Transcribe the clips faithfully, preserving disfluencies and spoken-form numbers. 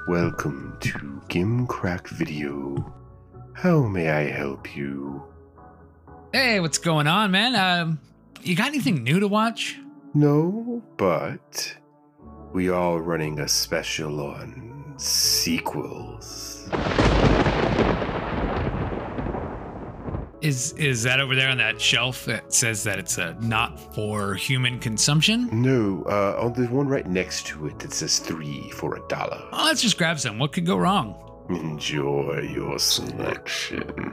Welcome to Gimcrack Video. How may I help you? Hey, what's going on, man? Um, you got anything new to watch? No, but we are running a special on sequels. Is is that over there on that shelf that says that it's uh, not for human consumption? No, uh, on the one right next to it, it says three for a dollar. Oh, let's just grab some. What could go wrong? Enjoy your selection.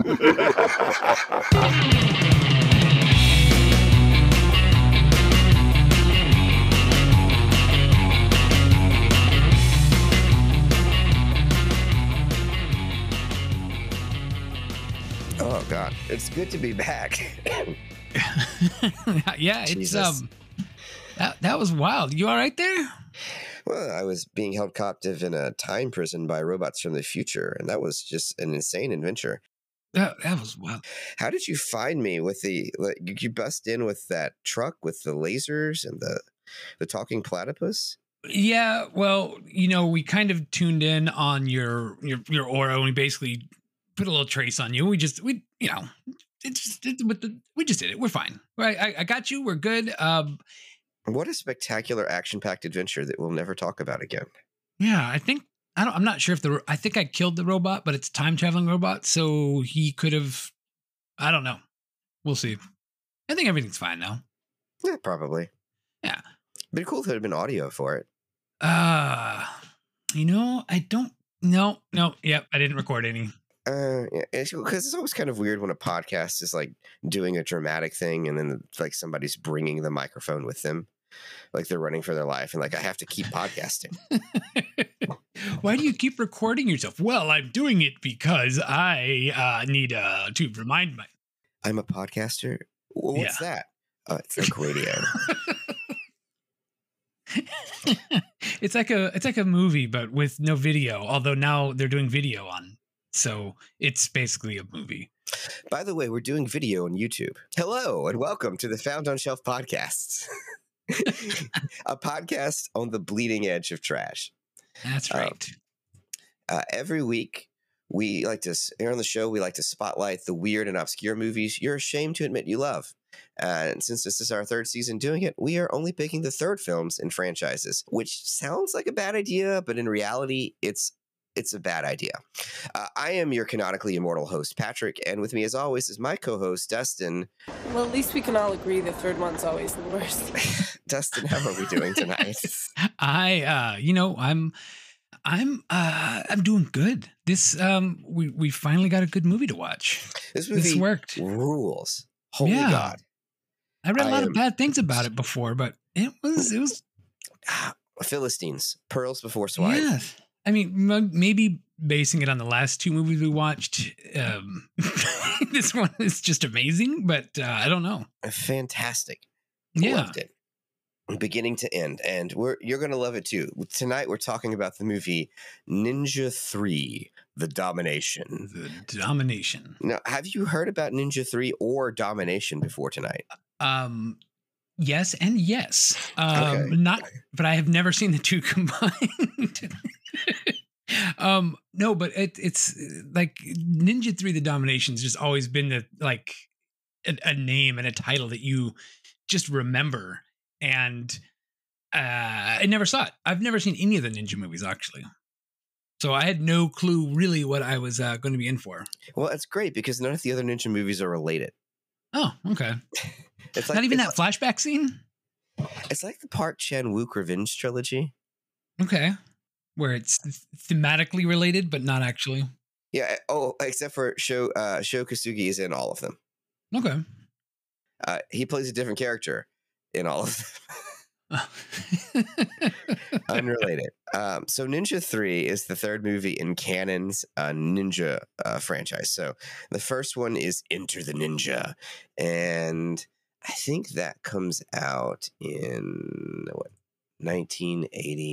Oh God, it's good to be back. Yeah, it's Jesus. um, that that was wild. You all right there? Well, I was being held captive in a time prison by robots from the future, and that was just an insane adventure. That that was wild. How did you find me with the? Like, did you bust in with that truck with the lasers and the the talking platypus? Yeah, well, you know, we kind of tuned in on your your your aura, and we basically put a little trace on you. We just we you know, it's just it, with the we just did it. We're fine. Right? I, I got you. We're good. Um, What a spectacular action-packed adventure that we'll never talk about again. yeah, I think I don't. I'm not sure if the I think I killed the robot, but it's a time traveling robot, so he could have. I don't know. We'll see. I think everything's fine now. Yeah, probably. Yeah. But cool if there had been audio for it. Uh you know, I don't. No, no. Yep, I didn't record any. Uh, yeah, because it's always kind of weird when a podcast is like doing a dramatic thing, and then like somebody's bringing the microphone with them, like they're running for their life, and like I have to keep podcasting. Why do you keep recording yourself? Well, I'm doing it because I uh, need uh, to remind my. I'm a podcaster. Well, what's that? Oh, it's like radio. It's like a it's like a movie, but with no video. Although now they're doing video on, so it's basically a movie. By the way, we're doing video on YouTube. Hello and welcome to the Found on Shelf podcast, a podcast on the bleeding edge of trash. That's right. Um, uh, every week, we like to here on the show. We like to spotlight the weird and obscure movies you're ashamed to admit you love. Uh, and since this is our third season doing it, we are only picking the third films in franchises, which sounds like a bad idea, but in reality, it's it's a bad idea. Uh, I am your canonically immortal host, Patrick, and with me, as always, is my co-host, Dustin. Well, at least we can all agree the third one's always the worst. Dustin, how are we doing tonight? I, uh, you know, I'm, I'm, uh, I'm doing good. This, um, we we finally got a good movie to watch. This movie This worked. rules. Holy Yeah. God. I read a I lot am- of bad things about it before, but it was, it was, Philistines, pearls before swine. yeah. I mean, m- maybe basing it on the last two movies we watched, um, this one is just amazing, but uh, I don't know. Fantastic. Yeah. Loved it. Beginning to end. And we're you're gonna love it too. Tonight we're talking about the movie Ninja three, The Domination. The Domination. Now, have you heard about Ninja three or Domination before tonight? Um, yes and yes. Um, Okay. Not, but I have never seen the two combined. um, no, but it, it's like Ninja three: The Domination's just always been the like a, a name and a title that you just remember. And uh, I never saw it. I've never seen any of the ninja movies actually. So I had no clue really what I was uh, going to be in for. Well, it's great because none of the other ninja movies are related. Oh, okay. It's like Not even it's that flashback scene. Like, it's like the Park Chan-wook Revenge trilogy. Okay. Where it's thematically related, but not actually. Yeah. Oh, except for Sho uh, Sho Kosugi is in all of them. Okay. Uh, he plays a different character in all of them. Unrelated. Um, so Ninja three is the third movie in Canon's uh, Ninja uh, franchise. So the first one is Enter the Ninja. And I think that comes out in what, nineteen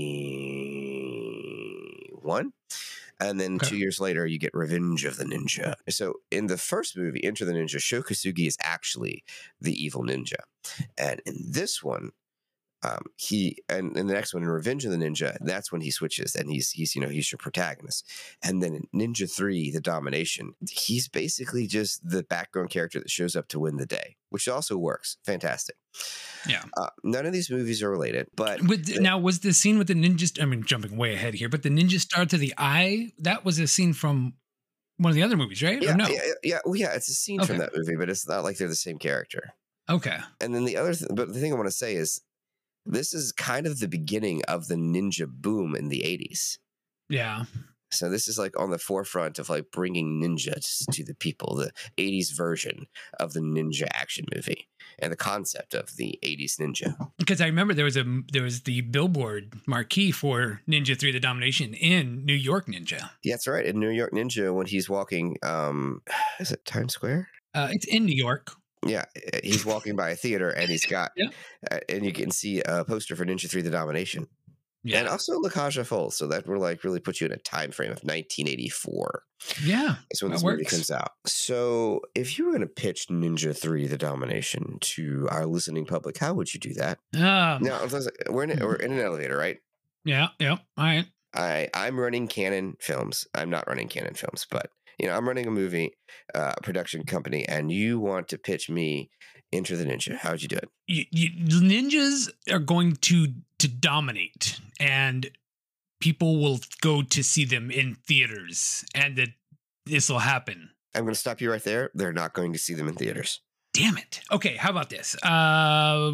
eighty-one? And then Okay. two years later, you get Revenge of the Ninja. So in the first movie, Enter the Ninja, Sho Kosugi is actually the evil ninja. And in this one, Um, he and, and the next one in Revenge of the Ninja, that's when he switches and he's he's you know he's your protagonist. And then in Ninja three, The Domination, he's basically just the background character that shows up to win the day, which also works. Fantastic. Yeah. Uh, none of these movies are related, but with, the, now was the scene with the ninja? I mean, jumping way ahead here, but the ninja star to the eye, that was a scene from one of the other movies, right? Yeah, or no? yeah, yeah, well, yeah. It's a scene Okay. from that movie, but it's not like they're the same character. Okay. And then the other, th- but the thing I want to say is, this is kind of the beginning of the ninja boom in the eighties. Yeah. So this is like on the forefront of like bringing ninjas to the people, the eighties version of the ninja action movie and the concept of the eighties ninja. Because I remember there was a there was the billboard marquee for Ninja three: The Domination in New York Ninja. Yeah, that's right. In New York Ninja, when he's walking, um, is it Times Square? Uh, it's in New York. Yeah, he's walking by a theater and he's got, Yeah. uh, and you can see a poster for Ninja three: The Domination. Yeah. And also La Cage aux Folles, so that will like really put you in a time frame of nineteen eighty-four. Yeah. That's when that this movie works. comes out. So if you were going to pitch Ninja three: The Domination to our listening public, how would you do that? Um, Now, we're in, we're in an elevator, right? Yeah. Yeah. All right. I, I'm running Canon Films. I'm not running Canon Films, but you know, I'm running a movie uh, production company, and you want to pitch me Enter the Ninja. How would you do it? You, you, ninjas are going to to dominate, and people will go to see them in theaters, and that this will happen. I'm going to stop you right there. They're not going to see them in theaters. Damn it. Okay, how about this? Uh,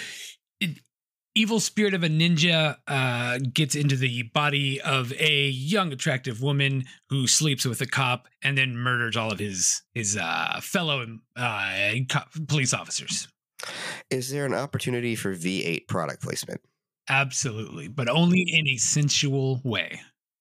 it, evil spirit of a ninja uh, gets into the body of a young, attractive woman who sleeps with a cop and then murders all of his his uh, fellow uh, cop, police officers. Is there an opportunity for V eight product placement? Absolutely, but only in a sensual way.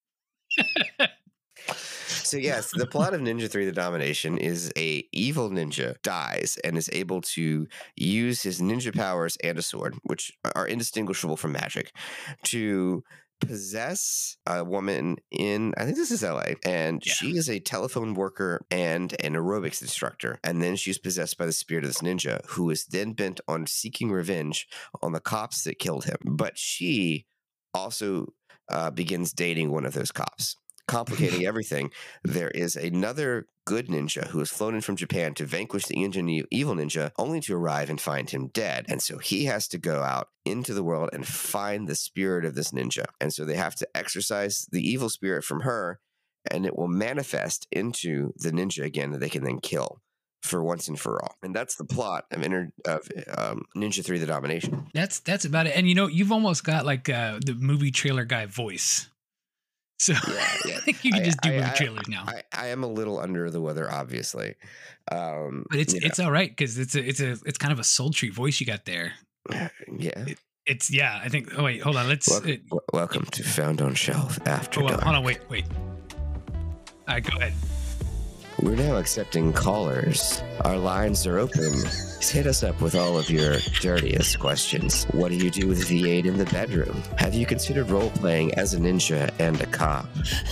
So yes, the plot of Ninja three: The Domination is a evil ninja dies and is able to use his ninja powers and a sword, which are indistinguishable from magic, to possess a woman in, I think this is L A, and Yeah. she is a telephone worker and an aerobics instructor. And then she's possessed by the spirit of this ninja, who is then bent on seeking revenge on the cops that killed him. But she also uh, begins dating one of those cops. Complicating everything, there is another good ninja who has flown in from Japan to vanquish the Indian evil ninja, only to arrive and find him dead. And so he has to go out into the world and find the spirit of this ninja. And so they have to exorcise the evil spirit from her, and it will manifest into the ninja again that they can then kill for once and for all. And that's the plot of, Inter- of um, Ninja three: The Domination. That's that's about it. And you know, you've almost got like uh, the movie trailer guy voice. So Yeah, yeah. I think you can I- just do I- movie I- trailers now. I, I am a little under the weather, obviously. Um, But it's you know, it's all right because it's a it's a it's kind of a sultry voice you got there. yeah. It's yeah. I think. Oh wait, hold on. Let's. Welcome, It, w- welcome to Found on Shelf After oh, well, Dark. hold on. Wait. Wait. All right. Go ahead. We're now accepting callers. Our lines are open. Hit us up with all of your dirtiest questions. What do you do with V eight in the bedroom? Have you considered role playing as a ninja and a cop?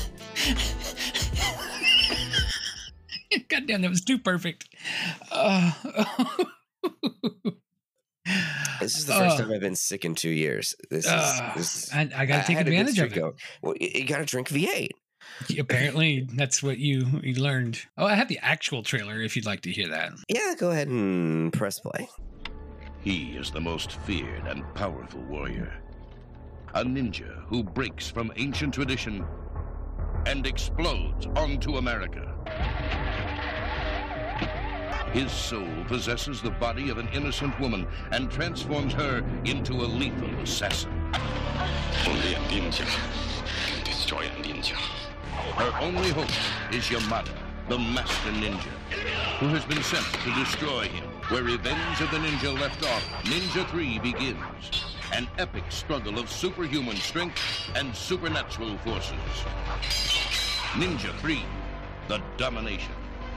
God damn, that was too perfect. Uh, This is the first uh, time I've been sick in two years. This is. uh, This, I, I got to take had a good advantage of streak it. going. Well, you, you got to drink V eight. Apparently, that's what you you learned. Oh, I have the actual trailer if you'd like to hear that. Yeah, go ahead and press play. He is the most feared and powerful warrior. A ninja who breaks from ancient tradition and explodes onto America. His soul possesses the body of an innocent woman and transforms her into a lethal assassin. Only a ninja can destroy a ninja. Her only hope is Yamada, the master ninja, who has been sent to destroy him. Where Revenge of the Ninja left off, Ninja three begins. An epic struggle of superhuman strength and supernatural forces. Ninja three: The Domination.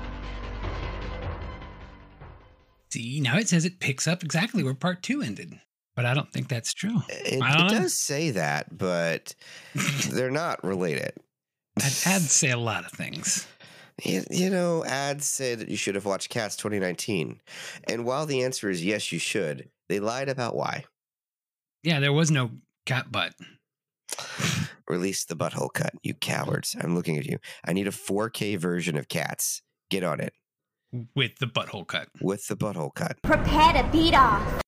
See, now it says it picks up exactly where part two ended, but I don't think that's true. It, I don't it know. does say that, but they're not related. Ads say a lot of things. You, you know, ads say that you should have watched Cats twenty nineteen. And while the answer is yes, you should, they lied about why. Yeah, there was no cat butt. Release the butthole cut, you cowards. I'm looking at you. I need a four K version of Cats. Get on it. With the butthole cut. With the butthole cut. Prepare to beat off.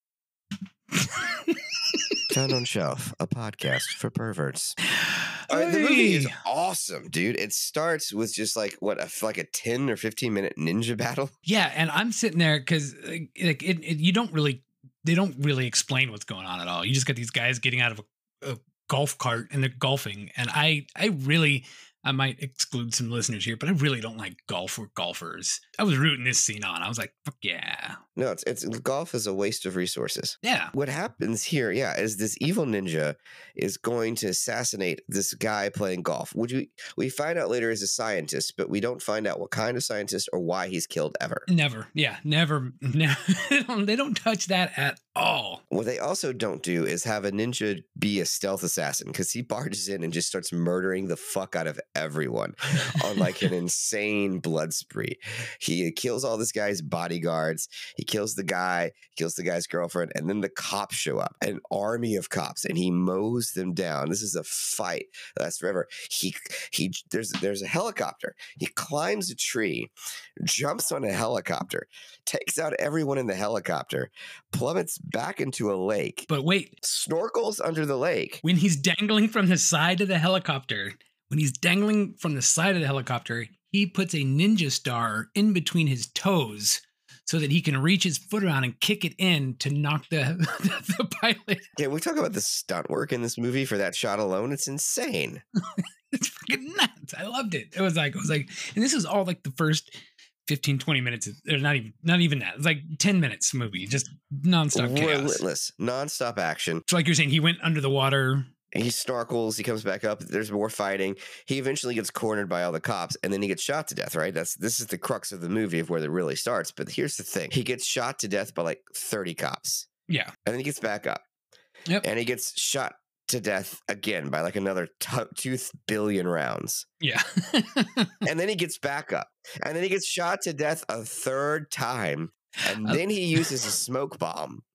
Found on Shelf, a podcast for perverts. All right, the movie is awesome, dude. It starts with just like what, a, like a ten or fifteen minute ninja battle. Yeah, and I'm sitting there because like it, it, you don't really, they don't really explain what's going on at all. You just got these guys getting out of a, a golf cart and they're golfing, and I, I really. I might exclude some listeners here, but I really don't like golf or golfers. I was rooting this scene on. I was like, fuck yeah. No, it's it's golf is a waste of resources. Yeah. What happens here, yeah, is this evil ninja is going to assassinate this guy playing golf, which we, we find out later is a scientist, but we don't find out what kind of scientist or why he's killed ever. Never. Yeah, never. never. they, don't, they don't touch that at all. What they also don't do is have a ninja be a stealth assassin, because he barges in and just starts murdering the fuck out of everyone on like an insane blood spree. He kills all this guy's bodyguards. He kills the guy, kills the guy's girlfriend, and then the cops show up, an army of cops, and he mows them down. This is a fight that's forever. He he there's there's a helicopter. He climbs a tree, jumps on a helicopter, takes out everyone in the helicopter, plummets back into a lake. But wait, snorkels under the lake. When he's dangling from the side of the helicopter, when he's dangling from the side of the helicopter, he puts a ninja star in between his toes so that he can reach his foot around and kick it in to knock the, the pilot. Yeah, we talk about the stunt work in this movie for that shot alone. It's insane. It's fucking nuts. I loved it. It was like, it was like, and this was all like the first fifteen, twenty minutes. Or not even, not even that. It's like ten minutes movie, just nonstop chaos. Relentless, nonstop action. So like you're saying, he went under the water. He snorkels, he comes back up, there's more fighting. He eventually gets cornered by all the cops, and then he gets shot to death, right? That's this is the crux of the movie of where it really starts. But here's the thing. He gets shot to death by like thirty cops. Yeah. And then he gets back up. Yep. And he gets shot to death again by like another t- two billion rounds. Yeah. And then he gets back up. And then he gets shot to death a third time. And then he uses a smoke bomb.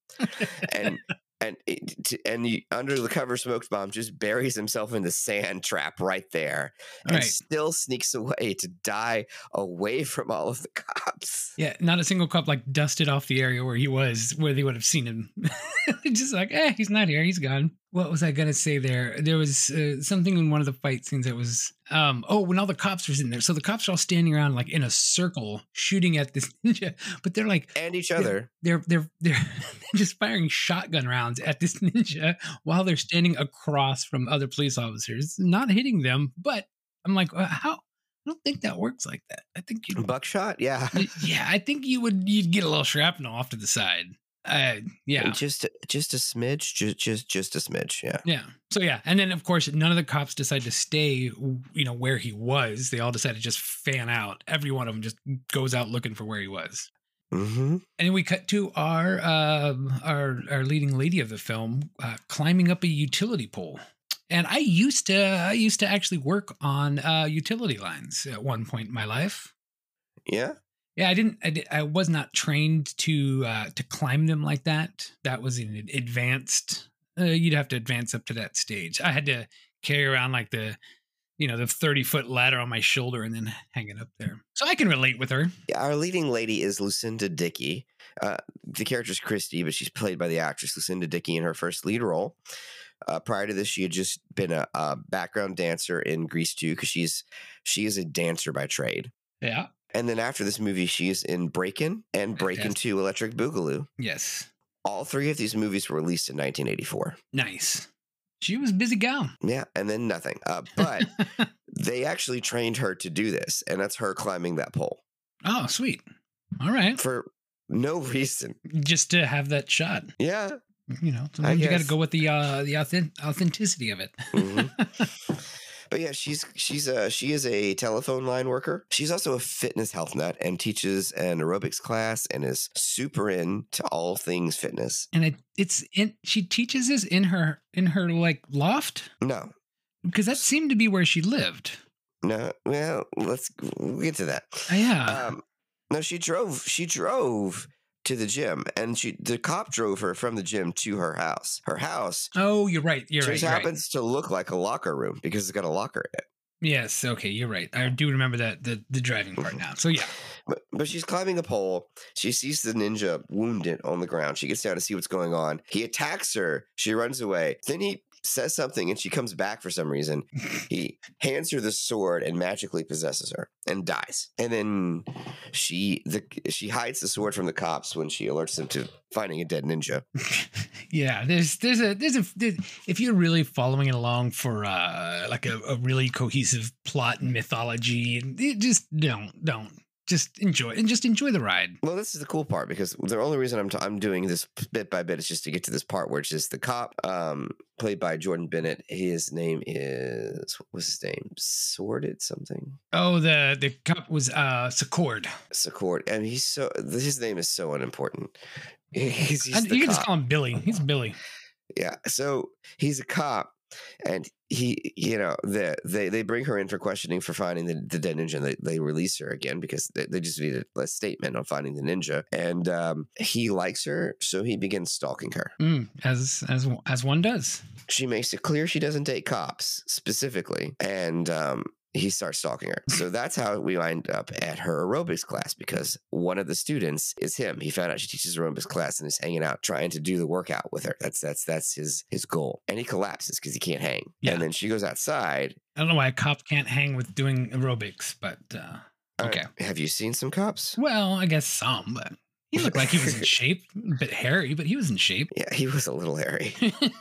And and it, and he, under the cover smoke bomb just buries himself in the sand trap right there, and right. still sneaks away to die away from all of the cops. Yeah, not a single cop like dusted off the area where he was, where they would have seen him. Just like, eh, he's not here, he's gone. What was I gonna say there? There was uh, something in one of the fight scenes that was, um, oh, when all the cops were sitting there. So the cops are all standing around like in a circle shooting at this ninja, but they're like, and each other. They're they're they're, they're just firing shotgun rounds at this ninja while they're standing across from other police officers, not hitting them. But I'm like, uh, how? I don't think that works like that. I think you buckshot. Yeah, yeah. I think you would you'd get a little shrapnel off to the side. Uh, yeah, just just a smidge, just just just a smidge. Yeah, yeah. So yeah, and then of course none of the cops decide to stay, you know, where he was. They all decide to just fan out. Every one of them just goes out looking for where he was. Mm-hmm. And then we cut to our uh, our our leading lady of the film uh, climbing up a utility pole. And I used to I used to actually work on uh, utility lines at one point in my life. Yeah. Yeah, I didn't. I, did, I was not trained to uh, to climb them like that. That was an advanced. Uh, you'd have to advance up to that stage. I had to carry around like the, you know, the thirty foot ladder on my shoulder and then hang it up there. So I can relate with her. Yeah, our leading lady is Lucinda Dickey. Uh, the character's Christy, but she's played by the actress Lucinda Dickey in her first lead role. Uh, prior to this, she had just been a, a background dancer in Grease two, because she's she is a dancer by trade. Yeah. And then after this movie, she is in Breakin' and Breakin' two Electric Boogaloo. Yes. All three of these movies were released in nineteen eighty-four. Nice. She was a busy gal. Yeah, and then nothing. Uh, but they actually trained her to do this, and that's her climbing that pole. Oh, sweet. All right. For no reason. Just to have that shot. Yeah. You know, sometimes you got to go with the uh, the authentic- authenticity of it. Mm-hmm. But yeah, she's she's a she is a telephone line worker. She's also a fitness health nut and teaches an aerobics class and is super into all things fitness. And it, it's in she teaches this in her in her like loft? No. Because that seemed to be where she lived. No, well, let's we'll get to that. Uh, yeah. Um, no, she drove she drove to the gym, and she the cop drove her from the gym to her house. Her house Oh, you're right. You're just right. You're right. happens to look like a locker room because it's got a locker in it. Yes. Okay. You're right. I do remember that the the driving part now. So yeah. But, but she's climbing a pole. She sees the ninja wounded on the ground. She gets down to see what's going on. He attacks her. She runs away. Then he says something and she comes back for some reason. He hands her the sword and magically possesses her and dies. And then she the she hides the sword from the cops when she alerts them to finding a dead ninja. Yeah, there's there's a there's a there's, if you're really following it along for uh like a, a really cohesive plot and mythology, just don't don't just enjoy and just enjoy the ride. Well, this is the cool part because the only reason I'm t- I'm doing this bit by bit is just to get to this part where it's just the cop, um, played by Jordan Bennett. His name is what was his name? Sordid something. Oh, the the cop was uh Secord. Secord, and he's so his name is so unimportant. He's, he's And the you can cop. just call him Billy. He's Billy. Yeah, so he's a cop, and he, you know, the, they they bring her in for questioning for finding the, the dead ninja. And they they release her again because they, they just need a, a statement on finding the ninja. And um, he likes her, so he begins stalking her. Mm, as as as one does. She makes it clear she doesn't date cops specifically, and um, he starts stalking her. So that's how we wind up at her aerobics class because one of the students is him. He found out she teaches aerobics class and is hanging out trying to do the workout with her. That's that's that's his his goal. And he collapses because he can't hang. Yeah. And then she goes outside. I don't know why a cop can't hang with doing aerobics, but uh okay. Uh, have you seen some cops? Well, I guess some, but he looked like he was in shape. A bit hairy, but he was in shape. Yeah, he was a little hairy.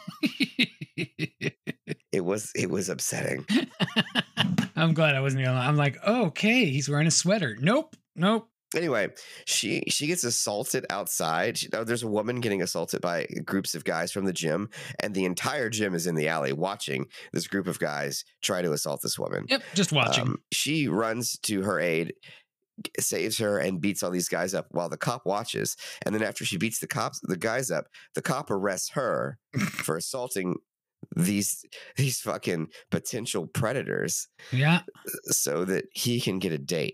It was it was upsetting. I'm glad I wasn't the only one. I'm like, oh, okay, he's wearing a sweater. Nope, nope. Anyway, she she gets assaulted outside. She, oh, there's a woman getting assaulted by groups of guys from the gym, and the entire gym is in the alley watching this group of guys try to assault this woman. Yep, just watching. Um, she runs to her aid, saves her, and beats all these guys up while the cop watches. And then after she beats the cops, the guys up, the cop arrests her for assaulting these these fucking potential predators Yeah. so that he can get a date.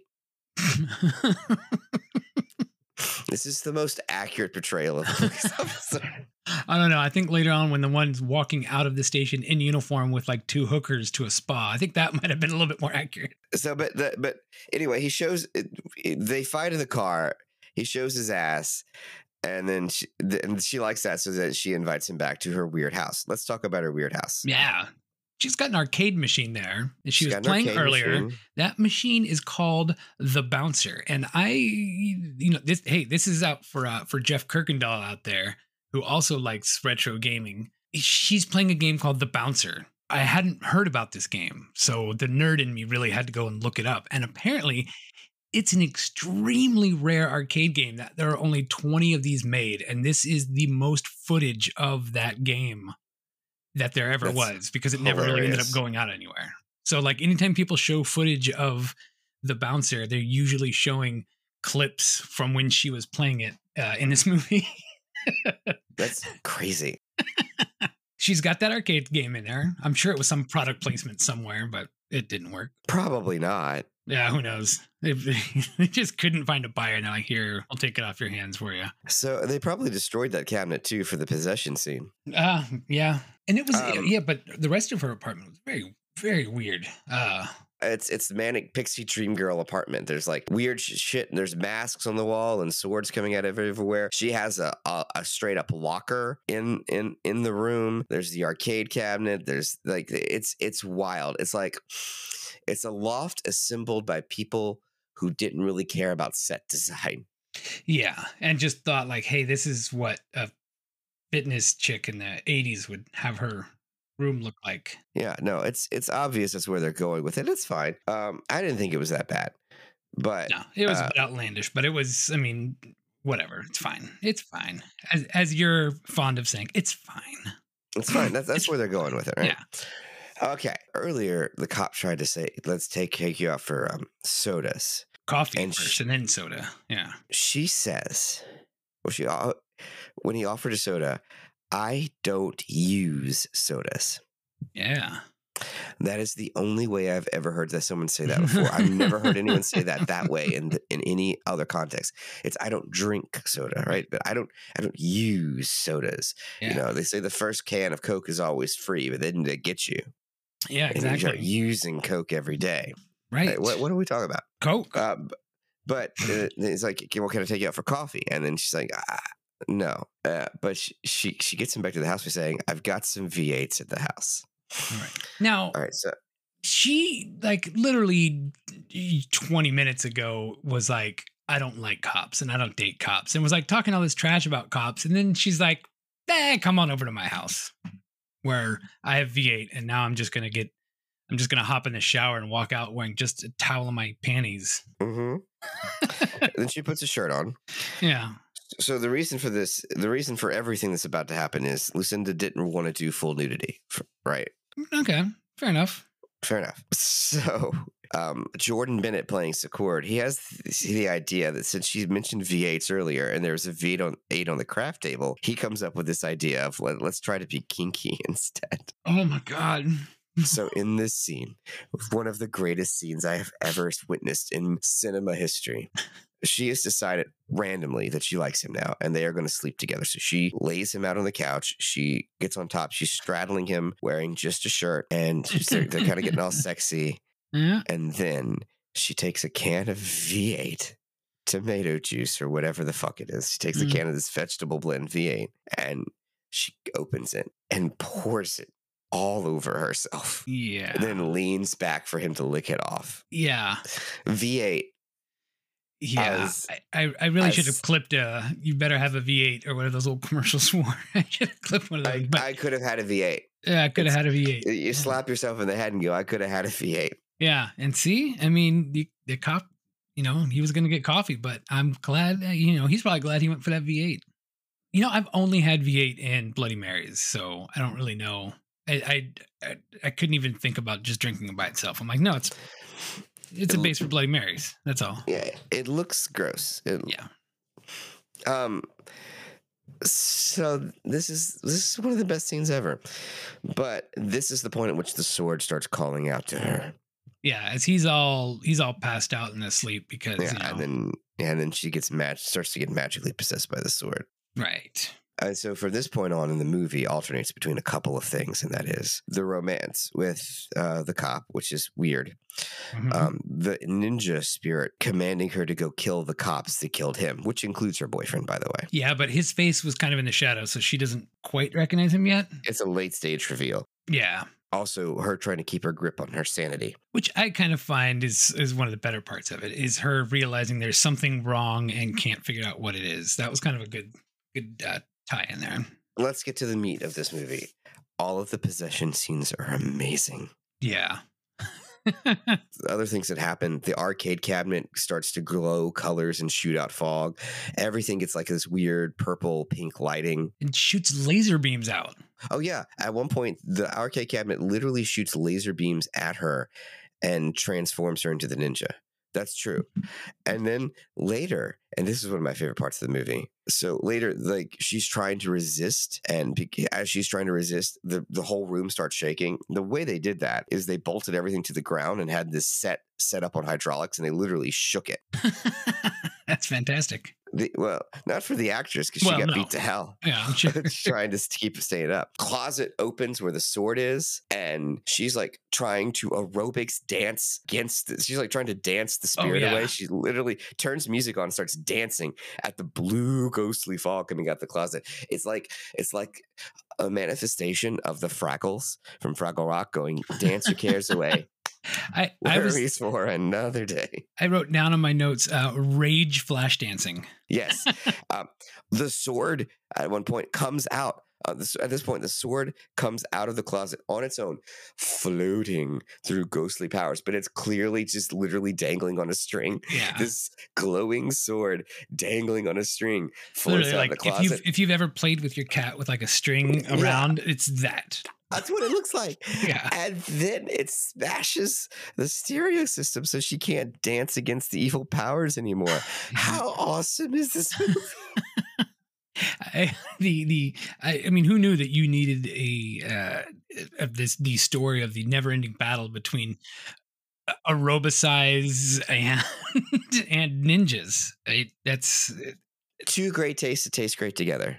This is the most accurate portrayal of a police officer. I don't know. I think later on when the one's walking out of the station in uniform with like two hookers to a spa, I think that might have been a little bit more accurate. So, but the, but anyway, he shows. They fight in the car. He shows his ass, and then she, and she likes that, so that she invites him back to her weird house. Let's talk about her weird house. Yeah. She's got an arcade machine there that she She's was got an playing arcade earlier. machine. That machine is called the Bouncer, and I, you know, this. Hey, this is out for uh, for Jeff Kirkendall out there who also likes retro gaming. She's playing a game called the Bouncer. I hadn't heard about this game, so the nerd in me really had to go and look it up. And apparently, it's an extremely rare arcade game that there are only twenty of these made, and this is the most footage of that game that there ever That's was, because it never really ended up hilarious. going out anywhere. So like anytime people show footage of the Bouncer, they're usually showing clips from when she was playing it uh, in this movie. That's crazy. She's got that arcade game in there. I'm sure it was some product placement somewhere, but it didn't work. Probably not. Yeah, who knows? They, they just couldn't find a buyer. And they're like, here, I'll take it off your hands for you. So they probably destroyed that cabinet too for the possession scene. Uh, yeah. And it was, Um, yeah, but the rest of her apartment was very, very weird. Uh, It's it's the manic pixie dream girl apartment. There's like weird sh- shit, and there's masks on the wall and swords coming out of everywhere. She has a, a a straight up locker in in in the room. There's the arcade cabinet. There's like it's it's wild. It's like it's a loft assembled by people who didn't really care about set design. yeah. And just thought like, hey, this is what a fitness chick in the eighties would have her room look like. Yeah, no, it's it's obvious that's where they're going with it. It's fine. Um, I didn't think it was that bad, but No, it was uh, a bit outlandish, but it was, I mean, whatever. It's fine. It's fine. As as you're fond of saying, it's fine. it's fine. That's that's where they're going with it, right? Yeah. Okay. Earlier, the cop tried to say, "Let's take take you out for um, sodas." Coffee And first sh- and then soda. Yeah. She says, "Well, she uh, when he offered a soda, I don't use sodas." Yeah. That is the only way I've ever heard that someone say that before. I've never heard anyone say that that way in the, in any other context. It's I don't drink soda, right? But I don't I don't use sodas. Yeah. You know, they say the first can of Coke is always free, but then they get you. Yeah, And you start exactly. using Coke every day. Right. Hey, what what are we talking about? Coke. Uh, b- but uh, it's like, well, can I take you out for coffee? And then she's like, ah, no. Uh, but she, she she gets him back to the house by saying, I've got some V eights at the house. All right. Now, All right, so she like literally twenty minutes ago was like, I don't like cops and I don't date cops, and was like talking all this trash about cops. And then she's like, eh, come on over to my house where I have V eight. And now I'm just going to get, I'm just going to hop in the shower and walk out wearing just a towel in my panties. mhm. Then she puts a shirt on. Yeah. So the reason for this, the reason for everything that's about to happen is Lucinda didn't want to do full nudity, f- right? Okay. Fair enough. Fair enough. So um, Jordan Bennett playing Secord, he has th- the idea that since she mentioned V eights earlier and there's a V eight on, eight on the craft table, he comes up with this idea of Let, let's try to be kinky instead. Oh my God. So in this scene, one of the greatest scenes I have ever witnessed in cinema history, she has decided randomly that she likes him now and they are going to sleep together. So she lays him out on the couch. She gets on top. She's straddling him wearing just a shirt and she's, they're, they're kind of getting all sexy. Yeah. And then she takes a can of V eight tomato juice or whatever the fuck it is. She takes Mm. a can of this vegetable blend V eight and she opens it and pours it all over herself. Yeah. And then leans back for him to lick it off. Yeah. V eight. Yeah, As- I, I I really should as- have clipped a. You better have a V eight or whatever those old commercials were. I should have clipped one of those. I, but I could have had a V eight. yeah, I could have it's- had a V eight. You slap yourself in the head and go, I could have had a V eight. Yeah, and see, I mean, the, the cop, you know, he was going to get coffee, but I'm glad, that, you know, he's probably glad he went for that V eight. You know, I've only had V eight and Bloody Marys, so I don't really know. I I I, I couldn't even think about just drinking it by itself. I'm like, no, it's it's a base for Bloody Marys. That's all. Yeah, it looks gross. It, Yeah. Um. So this is this is one of the best scenes ever, but this is the point at which the sword starts calling out to her. Yeah, as he's all he's all passed out and asleep because Yeah, you know, and then and then she gets mag- starts to get magically possessed by the sword. right. And so from this point on in the movie alternates between a couple of things, and that is the romance with uh, the cop, which is weird. Mhm. Um, the ninja spirit commanding her to go kill the cops that killed him, which includes her boyfriend, by the way. Yeah, but his face was kind of in the shadow, so she doesn't quite recognize him yet. It's a late stage reveal. Yeah, Also, her trying to keep her grip on her sanity. which I kind of find is is one of the better parts of it, is her realizing there's something wrong and can't figure out what it is. That was kind of a good good uh, tie in there. Let's get to the meat of this movie. All of the possession scenes are amazing. Yeah. The other things that happen, the arcade cabinet starts to glow colors and shoot out fog. Everything gets like this weird purple pink lighting. And shoots laser beams out. Oh yeah, at one point the arcade cabinet literally shoots laser beams at her and transforms her into the ninja. That's true. And then later, and this is one of my favorite parts of the movie. So later, like she's trying to resist, and be- as she's trying to resist, the, the whole room starts shaking. The way they did that is they bolted everything to the ground and had this set set up on hydraulics, and they literally shook it. That's fantastic. The, well, not for the actress because she Well, got no. beat to hell. Yeah, I'm sure. Trying to keep staying up. Closet opens where the sword is, and she's like trying to aerobics dance against. The, she's like trying to dance the spirit yeah. away. She literally turns music on, and starts dancing at the blue ghostly fog coming out the closet. It's like it's like a manifestation of the Fraggles from Fraggle Rock going, "Dance your cares away." I, I was Worries for another day. I wrote down on my notes uh, rage flash dancing. Yes. um, the sword at one point comes out. Uh, this, at this point, the sword comes out of the closet on its own, floating through ghostly powers, but it's clearly just literally dangling on a string. Yeah. This glowing sword dangling on a string floats Literally, out like of the if closet. you've if you've ever played with your cat with like a string Yeah. around, it's that. That's what it looks like. Yeah. And then it smashes the stereo system so she can't dance against the evil powers anymore. How awesome is this movie? I, the the I, I mean, who knew that you needed a uh, of this the story of the never-ending battle between aerobicize and and ninjas? Right? That's Two great tastes that taste great together.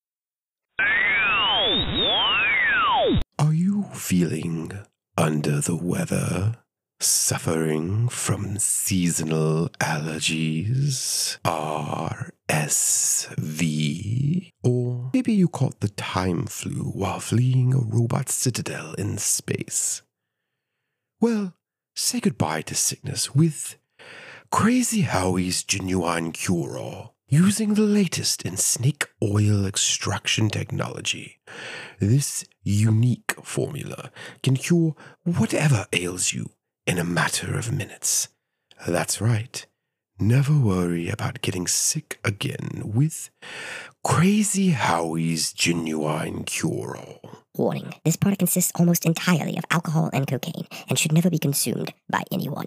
Are you feeling under the weather? Suffering from seasonal allergies? R S V? Or maybe you caught the time flu while fleeing a robot citadel in space? Well, say goodbye to sickness with Crazy Howie's Genuine Cure-All. Using the latest in snake oil extraction technology, this unique formula can cure whatever ails you in a matter of minutes. That's right. Never worry about getting sick again with Crazy Howie's Genuine Cure-All. Warning, this product consists almost entirely of alcohol and cocaine and should never be consumed by anyone.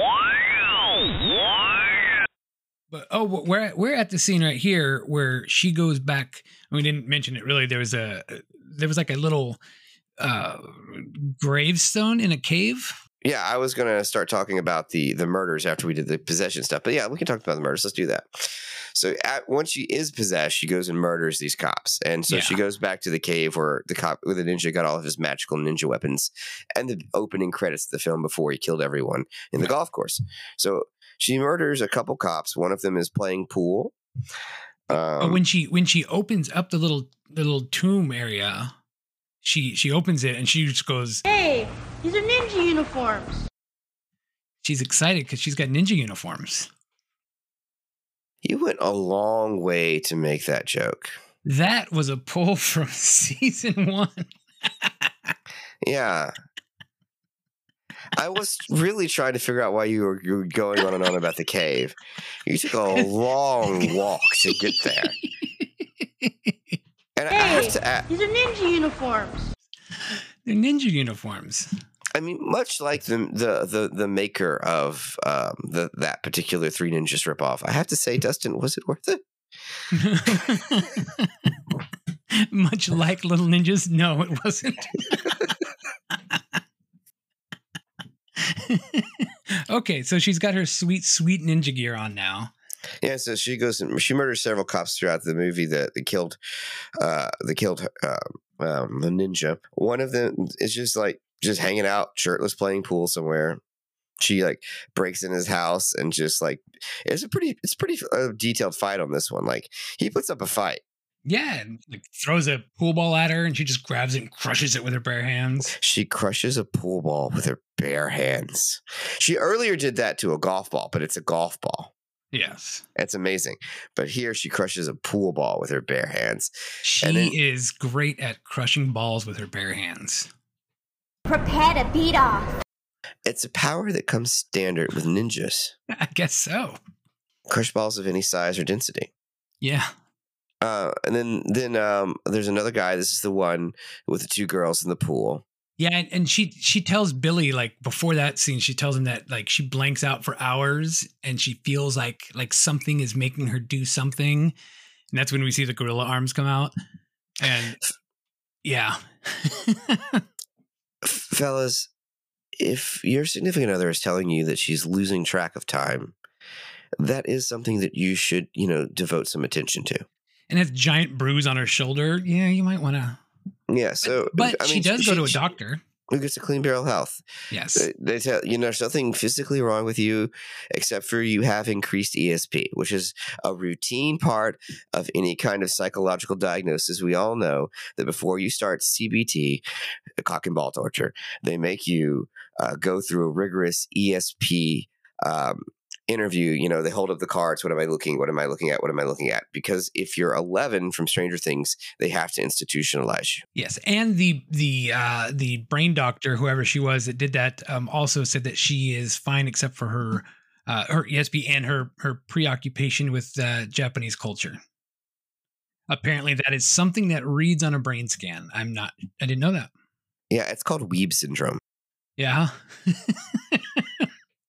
But oh, we're we're at the scene right here where she goes back. We didn't mention it really. There was a there was like a little uh, gravestone in a cave. Yeah, I was going to start talking about the the murders after we did the possession stuff. But yeah, we can talk about the murders. Let's do that. So at, once she is possessed, she goes and murders these cops. And so Yeah. she goes back to the cave where the cop with the ninja got all of his magical ninja weapons and the opening credits of the film before he killed everyone in the golf course. So she murders a couple cops. One of them is playing pool. Um, But when she when she opens up the little little tomb area, she she opens it and she just goes. Hey, these are ninja uniforms. She's excited because she's got ninja uniforms. you went a long way to make that joke. That was a pull from season one. Yeah. I was really trying to figure out why you were, you were going on and on about the cave. You took a long walk to get there. And I have Hey, to add, these are ninja uniforms. They're ninja uniforms. I mean, much like the the the, the maker of um, the that particular Three Ninjas ripoff, I have to say, Dustin, was it worth it? Much like Little Ninjas. No, it wasn't. Okay, so she's got her sweet, sweet ninja gear on now. Yeah, so she goes and she murders several cops throughout the movie that, that killed, uh, that killed uh, um, the ninja. One of them is just like just hanging out, shirtless, playing pool somewhere. She like breaks in his house and just like it's a pretty, it's pretty uh, detailed fight on this one. Like he puts up a fight. Yeah, and like throws a pool ball at her, and she just grabs it and crushes it with her bare hands. She crushes a pool ball with her bare hands. She earlier did that to a golf ball, but it's a golf ball. Yes, It's amazing. But here she crushes a pool ball with her bare hands. she And then- is great at crushing balls with her bare hands. Prepare to beat off. It's a power that comes standard with ninjas. I guess so. Crush balls of any size or density. Yeah. Uh, and then then um, there's another guy. This is the one with the two girls in the pool. Yeah, and, and she she tells Billy, like, before that scene, she tells him that like she blanks out for hours and she feels like like something is making her do something. And that's when we see the gorilla arms come out. And yeah. Fellas, if your significant other is telling you that she's losing track of time, that is something that you should, you know, devote some attention to. And has giant bruise on her shoulder. Yeah, you might want to. Yeah, so But I she mean, does she- go to a she- doctor. Who gets a clean bill of health? Yes. They, they tell you know there's nothing physically wrong with you except for you have increased E S P, which is a routine part of any kind of psychological diagnosis. We all know that before you start C B T, cock and ball torture, they make you uh, go through a rigorous E S P um, interview. You know, they hold up the cards. What am I looking? What am I looking at? What am I looking at? Because if you're eleven from Stranger Things, they have to institutionalize you. Yes, and the the uh, the brain doctor, whoever she was that did that, um, also said that she is fine except for her uh, her E S P and her her preoccupation with uh, Japanese culture. Apparently, that is something that reads on a brain scan. I'm not. I didn't know that. Yeah, it's called Weeb syndrome. Yeah.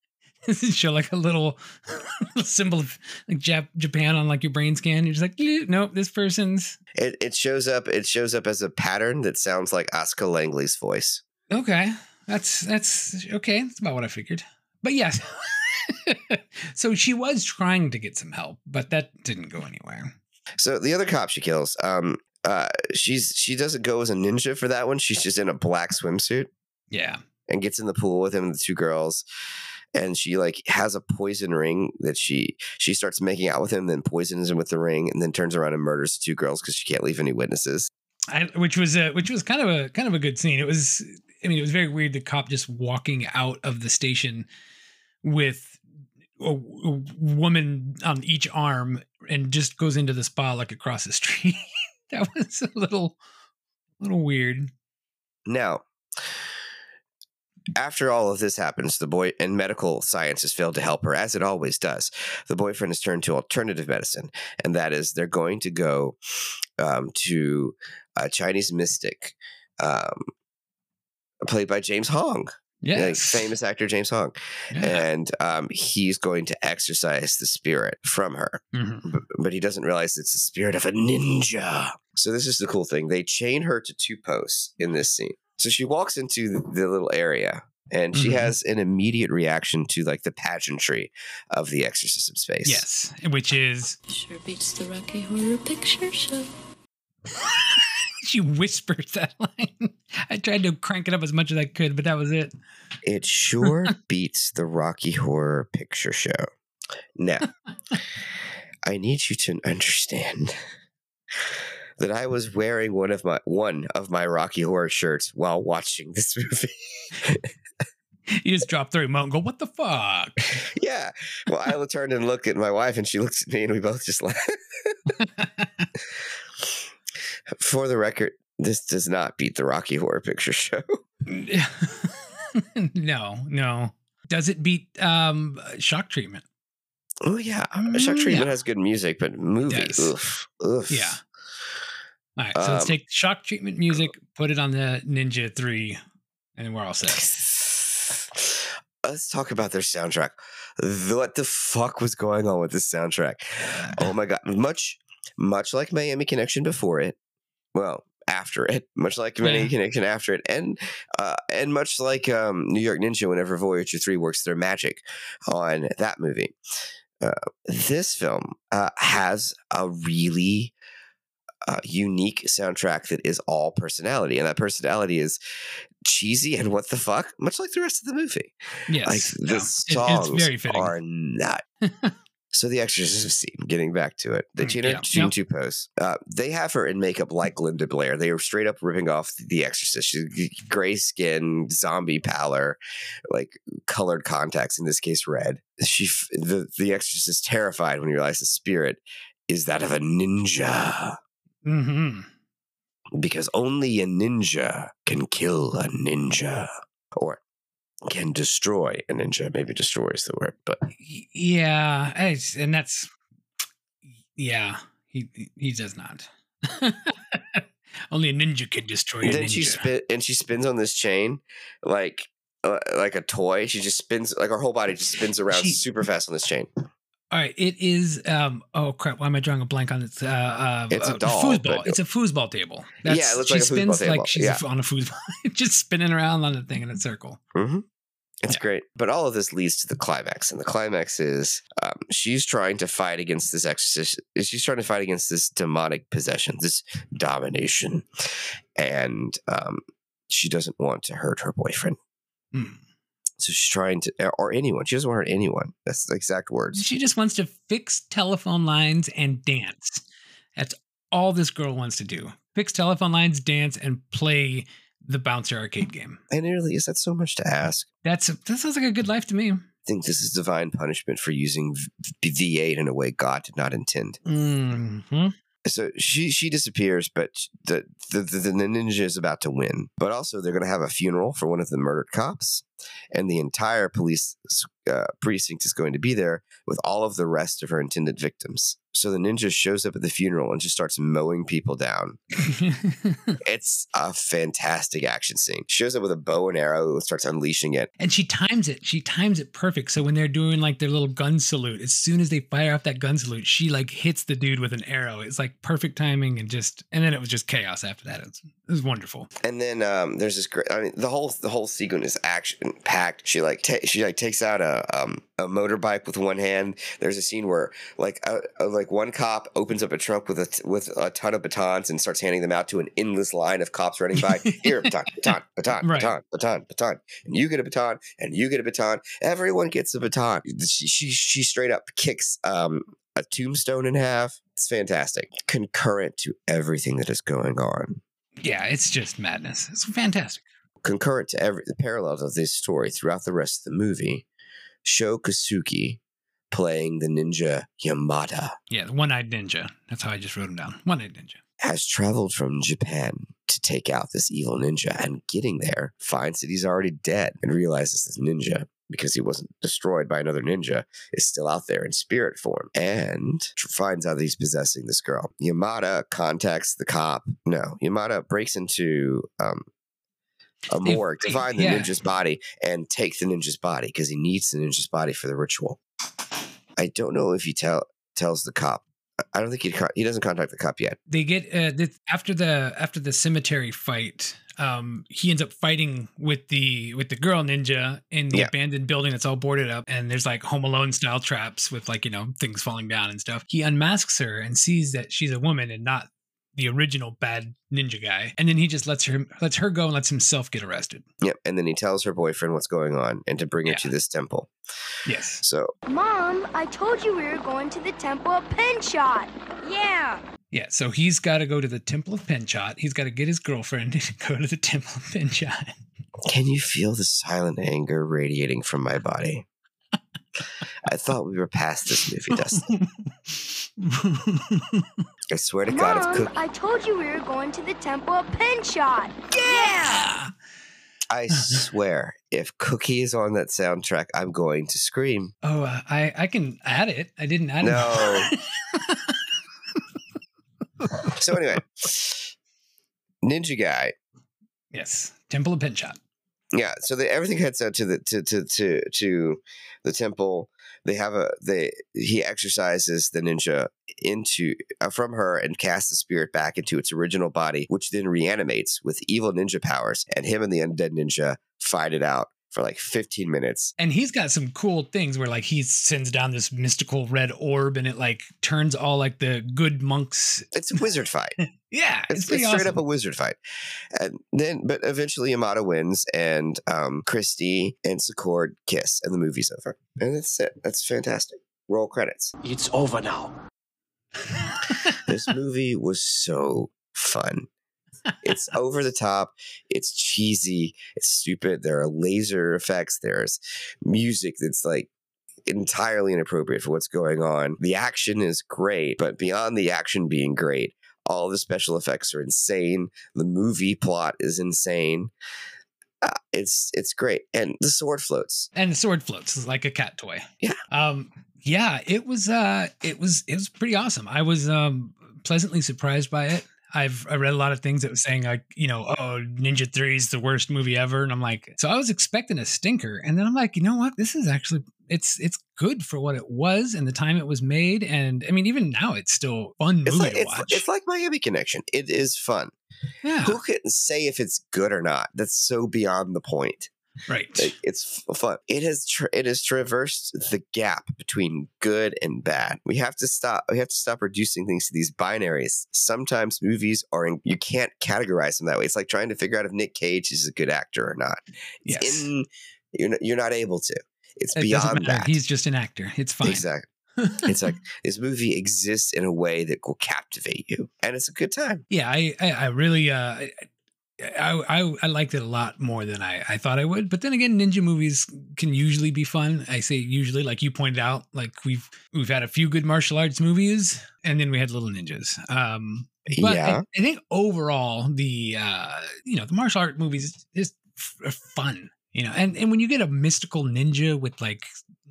show like a little, little symbol of like Jap- Japan on like your brain scan. You're just like, nope, this person's. It it shows up. It shows up as a pattern that sounds like Oscar Langley's voice. Okay, that's that's okay. That's about what I figured. But yes, so she was trying to get some help, but that didn't go anywhere. So the other cop she kills, um, uh, she's she doesn't go as a ninja for that one. She's just in a black swimsuit. Yeah, and gets in the pool with him and the two girls. And she like has a poison ring that she she starts making out with him, then poisons him with the ring, and then turns around and murders the two girls because she can't leave any witnesses. I, which was a which was kind of a kind of a good scene. It was, I mean, it was very weird. The cop just walking out of the station with a, a woman on each arm and just goes into the spa like across the street. That was a little little weird. Now, after all of this happens, the boy and medical science has failed to help her, as it always does. The boyfriend has turned to alternative medicine, and that is they're going to go um, to a Chinese mystic um, played by James Hong. Yes. Like famous actor James Hong. Yeah. And um, he's going to exorcise the spirit from her. Mm-hmm. But, but he doesn't realize it's the spirit of a ninja. So this is the cool thing. They chain her to two posts in this scene. So she walks into the, the little area and she Mm-hmm. has an immediate reaction to like the pageantry of the exorcism space. Yes, which is sure beats the Rocky Horror Picture Show. She whispered that line. I tried to crank it up as much as I could, but that was it. It sure beats the Rocky Horror Picture Show. Now, I need you to understand that I was wearing one of my one of my Rocky Horror shirts while watching this movie. You just drop the remote and go, what the fuck? Yeah. Well, I turned and looked at my wife and she looks at me and we both just laugh. For the record, this does not beat the Rocky Horror Picture Show. No, no. Does it beat um, Shock Treatment? Oh, yeah. Shock Treatment yeah. has good music, but movie, Yes. oof, oof. Yeah. All right, so let's Um, take Shock Treatment music, put it on the Ninja three, and we're all set. Let's talk about their soundtrack. What the fuck was going on with this soundtrack? Oh my God. Much, much like Miami Connection before it, well, after it, much like Miami Yeah. Connection after it, and uh, and much like um, New York Ninja whenever Voyager three works their magic on that movie. Uh, this film uh, has a really uh, unique soundtrack that is all personality, and that personality is cheesy and what the fuck, much like the rest of the movie. Yes. Like Yeah. the It- songs it's very fitting. are not. So the exorcism scene, getting back to it, they Mm, chain her yeah, to yeah. two posts. Uh, they have her in makeup like Linda Blair. They are straight up ripping off the Exorcist. She's gray skin, zombie pallor, like colored contacts. In this case, red. She, f- the the Exorcist is terrified when he realizes the spirit is that of a ninja, Mm-hmm. because only a ninja can kill a ninja, or can destroy a ninja. Maybe destroy is the word, but Yeah, it's, and that's yeah. He he does not. Only a ninja can destroy a then ninja. she spin and she spins on this chain like uh, like a toy. She just spins, like her whole body just spins around She- super fast on this chain. All right, it is. Um, oh crap! Why am I drawing a blank on it? Uh, uh, It's a uh, doll, Foosball. but- It's a foosball table. Yeah, it looks she like a spins foosball table. like she's Yeah. on a foosball, just spinning around on the thing in a circle. Mm-hmm. It's Yeah. great, but all of this leads to the climax, and the climax is um, she's trying to fight against this exorcist. She's trying to fight against this demonic possession, this domination, and um, she doesn't want to hurt her boyfriend. Hmm. So she's trying to, or anyone. She doesn't want to hurt anyone. That's the exact words. She just wants to fix telephone lines and dance. That's all this girl wants to do. Fix telephone lines, dance, and play the bouncer arcade game. And it really is that so much to ask. That's that sounds like a good life to me. I think this is divine punishment for using v- V eight in a way God did not intend. Mm-hmm. So she she disappears, but the the, the the ninja is about to win. But also, they're going to have a funeral for one of the murdered cops, and the entire police uh, precinct is going to be there with all of the rest of her intended victims. So the ninja shows up at the funeral and just starts mowing people down. It's a fantastic action scene. Shows up with a bow and arrow and starts unleashing it. And she times it. She times it perfect. So when they're doing like their little gun salute, as soon as they fire off that gun salute, she like hits the dude with an arrow. It's like perfect timing and just, and then it was just chaos after that. It was, it was wonderful. And then um, there's this great, I mean, the whole, the whole sequence is action packed. She like, ta- she like takes out a, um, a motorbike with one hand. There's a scene where like, uh, uh, like one cop opens up a trunk with a, t- with a ton of batons and starts handing them out to an endless line of cops running by. Here, baton, baton, baton, Right. baton, baton, baton. And you get a baton and you get a baton. Everyone gets a baton. She, she, she straight up kicks um, a tombstone in half. It's fantastic. Concurrent to everything that is going on. Yeah, it's just madness. It's fantastic. Concurrent to every the parallels of this story throughout the rest of the movie, Sho Kosugi playing the ninja Yamada Yeah, the one-eyed ninja. That's how I just wrote him down. One-eyed ninja. has traveled from Japan to take out this evil ninja, and getting there finds that he's already dead and realizes this ninja, because he wasn't destroyed by another ninja, is still out there in spirit form, and tr- finds out that he's possessing this girl. Yamada contacts the cop. No, Yamada breaks into um, a They- morgue to they- find the yeah. ninja's body and take the ninja's body because he needs the ninja's body for the ritual. I don't know if he tell tells the cop. I don't think he con- he doesn't contact the cop yet. They get uh, this, after the after the cemetery fight. Um, he ends up fighting with the with the girl ninja in the Yeah. abandoned building that's all boarded up, and there's like Home Alone style traps with like you know things falling down and stuff. He unmasks her and sees that she's a woman and not the original bad ninja guy, and then he just lets her lets her go and lets himself get arrested. Yep, and then he tells her boyfriend what's going on and to bring her Yeah. to this temple. Yes. So Mom, I told you we were going to the Temple of Pinshot. Yeah. Yeah, so he's got to go to the Temple of Pinchot. He's got to get his girlfriend to go to the Temple of Pinchot. can you feel the silent anger radiating from my body? I thought we were past this movie, Dustin. I swear to God, if Mom, Cook, I told you we were going to the Temple of Pinshot. Yeah. I swear, if Cookie is on that soundtrack, I'm going to scream. Oh, uh, I I can add it. I didn't add No. it. So anyway, Ninja Guy. Yes, Temple of Pinchot. Yeah, so they, everything heads out to the to to to to the temple. They have a they he exercises the ninja into uh, from her and casts the spirit back into its original body, which then reanimates with evil ninja powers. And him and the undead ninja fight it out for like fifteen minutes. And he's got some cool things where like he sends down this mystical red orb and it like turns all like the good monks. It's a wizard fight. Yeah, it's, It's, pretty it's straight awesome. up a wizard fight. And then, but eventually Yamada wins, and um, Christy and Secord kiss, and the movie's over. And that's it. That's fantastic. Roll credits. It's over now. This movie was so fun. It's over the top. It's cheesy. It's stupid. There are laser effects. There's music that's like entirely inappropriate for what's going on. The action is great, but beyond the action being great, all the special effects are insane. The movie plot is insane. Uh, it's it's great, and the sword floats. And the sword floats like a cat toy. Yeah. Um. Yeah. It was. Uh. It was. It was pretty awesome. I was um pleasantly surprised by it. I've I read a lot of things that was saying like, you know, oh, Ninja three is the worst movie ever, and I'm like, so I was expecting a stinker, and then I'm like, you know what, this is actually it's it's good for what it was and the time it was made, and I mean, even now it's still a fun movie It's like, to it's, watch. it's like Miami Connection. It is fun. Yeah, Who can say if it's good or not? That's so beyond the point. right. Like, it's f- fun. It has tra- it has traversed the gap between good and bad. We have to stop. We have to stop reducing things to these binaries. Sometimes movies are in, you can't categorize them that way. It's like trying to figure out if Nick Cage is a good actor or not. It's Yes. in you're not, you're not able to. It's It doesn't beyond matter. that. He's just an actor. It's fine. Exactly. It's like this movie exists in a way that will captivate you, and it's a good time. Yeah, I I, I really uh. I, I I liked it a lot more than I, I thought I would. But then again, ninja movies can usually be fun. I say usually, like you pointed out, like we've we've had a few good martial arts movies, and then we had Little Ninjas. Um, but Yeah. I, I think overall, the uh, you know the martial art movies is f- are fun. You know, and and when you get a mystical ninja with like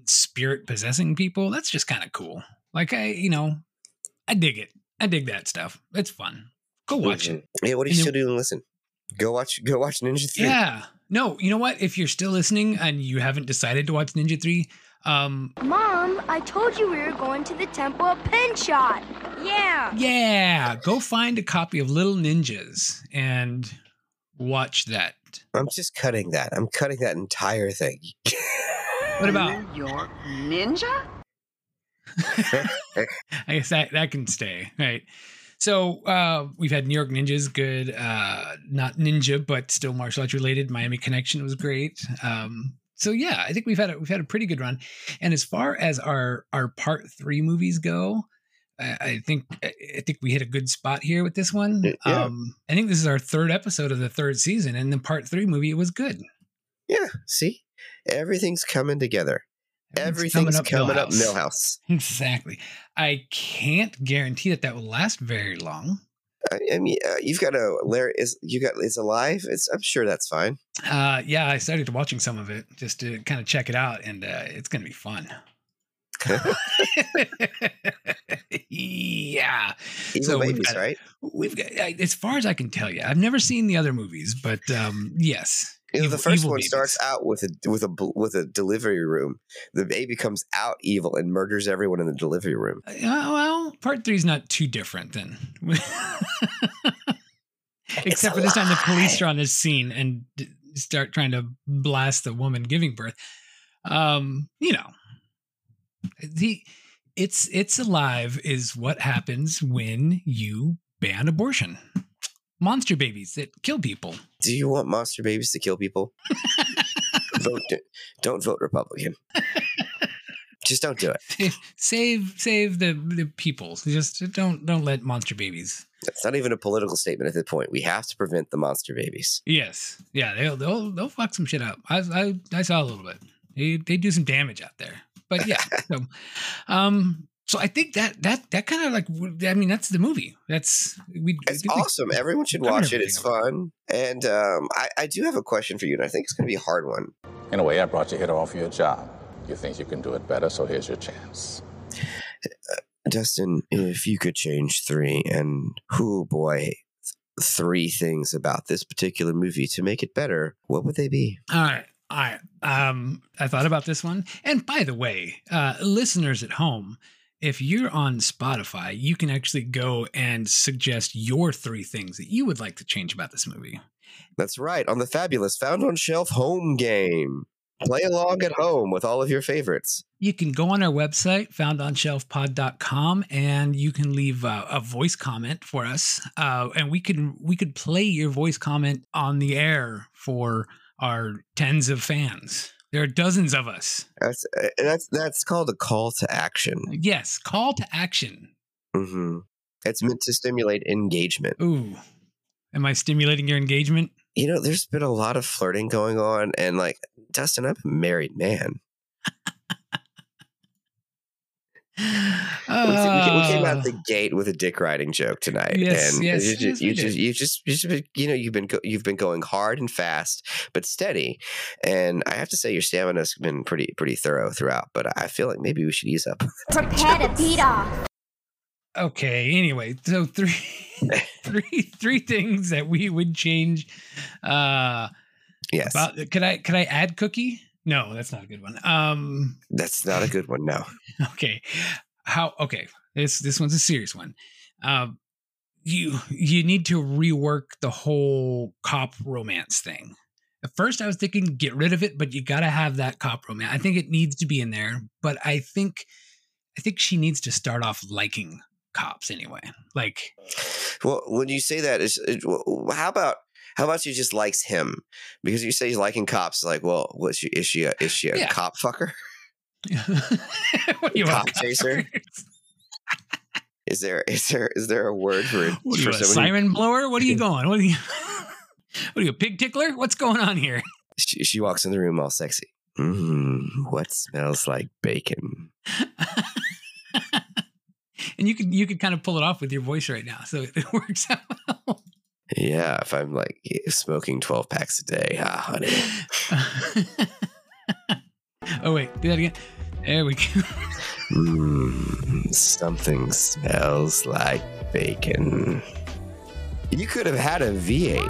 spirit possessing people. That's just kind of cool. Like I, you know, I dig it. I dig that stuff. It's fun. Go watch Mhm. it. Yeah, what are And you then- still doing? Listen, go watch. Go watch Ninja three. Yeah. No, you know what? If you're still listening and you haven't decided to watch Ninja three, um, Mom, I told you we were going to the Temple of Pinshot. Yeah. yeah, go find a copy of Little Ninjas and watch that. I'm just cutting that. I'm cutting that entire thing. What about? New York Ninja? I guess that, that can stay, right? So uh, we've had New York Ninjas, good, uh, not ninja, but still martial arts related. Miami Connection was great. Um, so yeah, I think we've had a, we've had a pretty good run. And as far as our our part three movies go, I, I think I think we hit a good spot here with this one. Yeah. Um, I think this is our third episode of the third season, and the part three movie it was good. Yeah. See, everything's coming together. Everything's Everything's coming up Millhouse. Millhouse. Exactly. I can't guarantee that that will last very long. I, I mean, uh, you've got a Larry. Is you got? It's alive. It's. I'm sure that's fine. Uh, yeah, I started watching some of it just to kind of check it out, and uh, it's gonna be fun. Yeah. Evil So we've babies, got- right? We've got, I- as far as I can tell you, I've never seen the other movies, but um, yes. You know, the Evil- first evil one babies. starts out with a with a bl- with a delivery room. The baby comes out evil and murders everyone in the delivery room. Uh, well, part three is not too different then. Except for this time, the police are on this scene and d- start trying to blast the woman giving birth. Um, you know, the it's it's alive is what happens when you ban abortion. Monster babies that kill people. Do you want monster babies to kill people? vote. Don't vote Republican. Just don't do it. Save save the the people. Just don't don't let monster babies. It's not even a political statement at this point. We have to prevent the monster babies. Yes, yeah, they'll they'll they'll fuck some shit up. I I, I saw a little bit. They they do some damage out there. But yeah, so um, so I think that that that kind of like I mean that's the movie. That's we. It's we- awesome. Everyone should covered watch it. It's everything. fun. And um, I, I do have a question for you, and I think it's going to be a hard one. In a way, I brought you here to offer you a job. You think you can do it better, so here's your chance. Dustin, if you could change three, and who boy, three things about this particular movie to make it better, what would they be? All right. All right. Um, I thought about this one. And by the way, uh, listeners at home, if you're on Spotify, you can actually go and suggest your three things that you would like to change about this movie. That's right, on the fabulous Found on Shelf home game. Play along at home with all of your favorites. You can go on our website, found on shelf pod dot com, and you can leave a, a voice comment for us. Uh, and we could we could play your voice comment on the air for our tens of fans. There are dozens of us. That's uh, that's that's called a call to action. Yes, call to action. Mm-hmm. It's meant to stimulate engagement. Ooh, am I stimulating your engagement? You know, there's been a lot of flirting going on, and like, Dustin, I'm a married man. Uh, we, came, we came out the gate with a dick riding joke tonight, Yes, and yes, you, yes, just, we you did. just, you just, you just, you know, you've been, go, you've been going hard and fast, but steady. And I have to say, your stamina's been pretty, pretty thorough throughout. But I feel like maybe we should ease up. Prepare to beat off. Okay. Anyway, so three, three, three things that we would change. Uh, Yes, about, could I could I add Cookie? No, that's not a good one. Um, that's not a good one. No. okay. How? Okay. This this one's a serious one. Um, you you need to rework the whole cop romance thing. At first, I was thinking get rid of it, but you got to have that cop romance. I think it needs to be in there, but I think I think she needs to start off liking cops anyway. Like, well, when you say that, is it, well, how about how about she just likes him? Because you say he's liking cops. Like, well, what's she? Is she a, is she a Yeah. cop fucker? what do you Cop want, chaser? Is there is there is there a word for it? What are for you, a someone who- siren blower? What are you going? What are you? What are you, a pig tickler? What's going on here? She, she walks in the room all sexy. Mm, what smells like bacon? And you could you could kind of pull it off with your voice right now, so it works out well. Yeah, if I'm like smoking twelve packs a day, ah, honey. Oh wait, do that again. There we go. Mm, something smells like bacon. You could have had a V eight.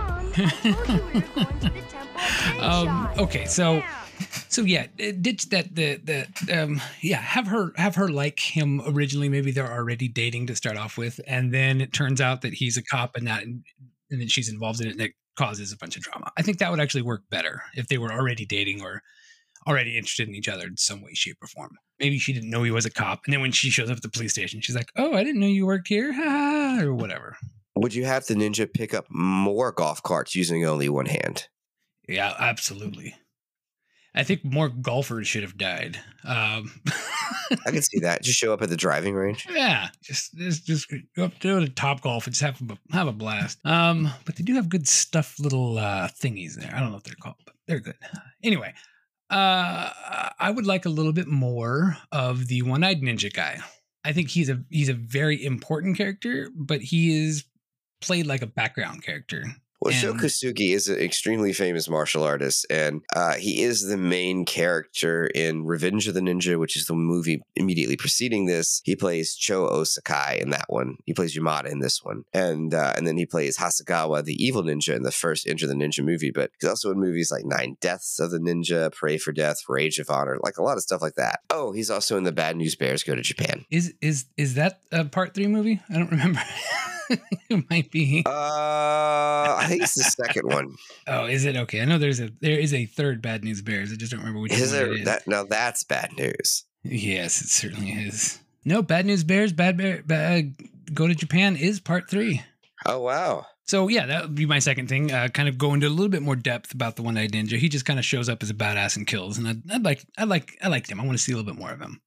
um, okay, so so yeah, ditch that the the um yeah, have her have her like him originally. Maybe they're already dating to start off with, and then it turns out that he's a cop and that, and, and then she's involved in it, and it causes a bunch of drama. I think that would actually work better if they were already dating or already interested in each other in some way, shape, or form. Maybe she didn't know he was a cop, and then when she shows up at the police station, she's like, "Oh, I didn't know you worked here," ha, or whatever. Would you have the ninja pick up more golf carts using only one hand? Yeah, absolutely. I think more golfers should have died. Um, I can see that. Just show up at the driving range. Yeah, just just just go up to the Top Golf and just have a, have a blast. Um, but they do have good stuff, little uh, thingies there. I don't know what they're called, but they're good. Anyway, uh, I would like a little bit more of the one-eyed ninja guy. I think he's a he's a very important character, but he is played like a background character. Well, Sho And- Kosugi is an extremely famous martial artist, and uh, he is the main character in Revenge of the Ninja, which is the movie immediately preceding this. He plays Cho Osakai in that one. He plays Yamada in this one, and uh, and then he plays Hasegawa, the evil ninja, in the first Enter the Ninja movie. But he's also in movies like Nine Deaths of the Ninja, Pray for Death, Rage of Honor, like a lot of stuff like that. Oh, he's also in the Bad News Bears Go to Japan. Is is is that a part three movie? I don't remember. It might be. Uh, I think it's the second one. Oh, is it? Okay. I know there's a there is a third Bad News Bears. I just don't remember which Is one there it is. that? Now that's bad news. Yes, it certainly is. No, Bad News Bears, Bad Bear, bad, Go to Japan is part three. Oh wow. So yeah, that would be my second thing. Uh, kind of go into a little bit more depth about the one-eyed ninja. He just kind of shows up as a badass and kills, and I'd, I'd like, I like, I liked him. I want to see a little bit more of him.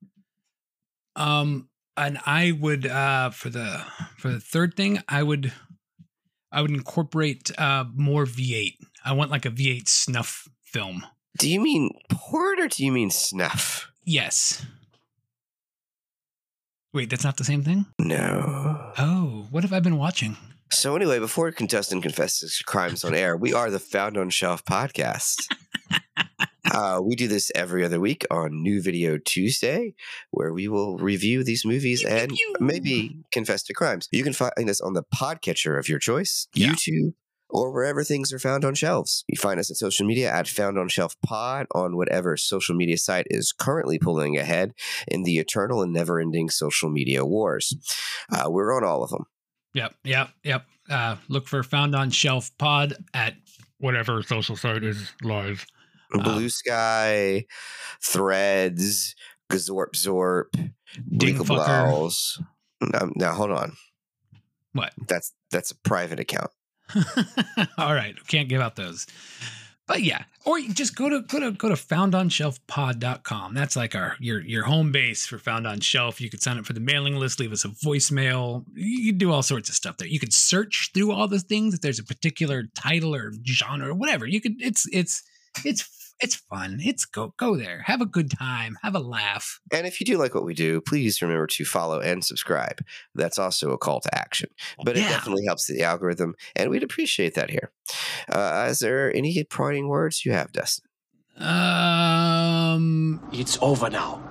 Um, and I would uh for the for the third thing, I would, I would incorporate uh more V eight. I want like a V eight snuff film. Do you mean port or do you mean snuff? Yes. Wait, that's not the same thing? No. Oh, what have I been watching? So anyway, before contestant confesses crimes on air, we are the Found on Shelf podcast. uh, we do this every other week on New Video Tuesday, where we will review these movies and maybe confess to crimes. You can find us on the podcatcher of your choice, Yeah. YouTube, or wherever things are found on shelves. You find us on social media at Found on Shelf Pod on whatever social media site is currently pulling ahead in the eternal and never-ending social media wars. Uh, we're on all of them. Yep, yep, yep. Uh, look for Found on Shelf Pod at whatever social site is live. Blue Um, Sky, Threads, Gazorp Zorp, Dingfucker. Bleakables. Now, now hold on. What? That's that's a private account. All right, can't give out those. But yeah, or you just go to go to go to found on shelf pod dot com. That's like our your your home base for Found on Shelf. You could sign up for the mailing list, leave us a voicemail. You can do all sorts of stuff there. You could search through all the things if there's a particular title or genre or whatever. You could it's it's it's it's fun. It's go go there. Have a good time. Have a laugh. And if you do like what we do, please remember to follow and subscribe. That's also a call to action. But it Yeah. definitely helps the algorithm, and we'd appreciate that here. Uh, is there any parting words you have, Dustin? Um It's over now.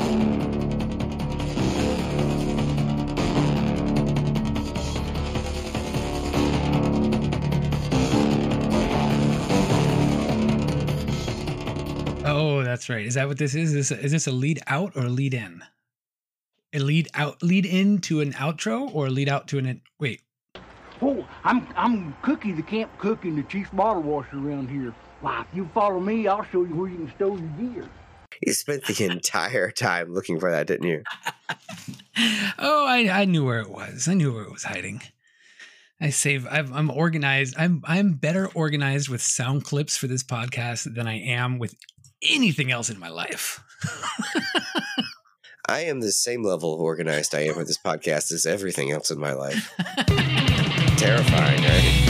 Oh, that's right. Is that what this is? Is this, is this a lead out or a lead in? A lead out, lead into an outro or a lead out to an in, wait. Oh, I'm I'm Cookie, the camp cook and the chief bottle washer around here. Why, if you follow me, I'll show you where you can store your gear. You spent the entire time looking for that, didn't you? Oh, I I knew where it was. I knew where it was hiding. I save. I've, I'm organized. I'm I'm better organized with sound clips for this podcast than I am with anything else in my life. I am the same level of organized I am with this podcast as everything else in my life. Terrifying, right?